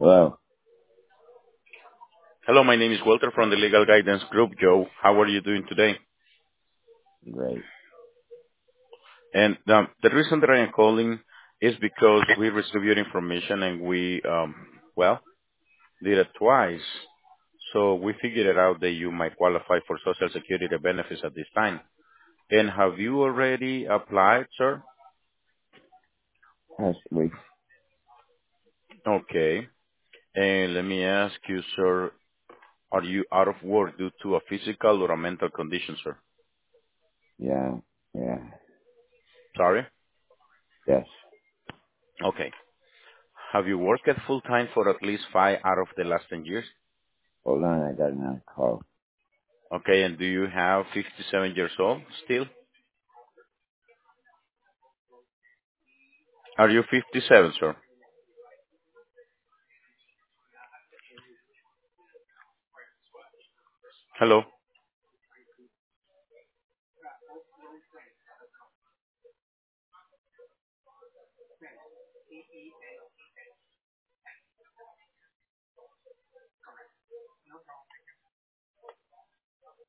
Hello. Hello, my name is Walter from the Legal Guidance Group. Joe, how are you doing today? Great. And the reason that I am calling is because we received your information and we did it twice. So we figured it out that you might qualify for Social Security benefits at this time. And have you already applied, sir? Possibly. Okay. And let me ask you, sir, are you out of work due to a physical or a mental condition, sir? Yeah. Yeah. Sorry? Yes. Okay. Have you worked at full time for at least 5 out of the last 10 years? Hold on. I got another call. Okay, and do you have 57 years old still? Are you 57, sir? Hello?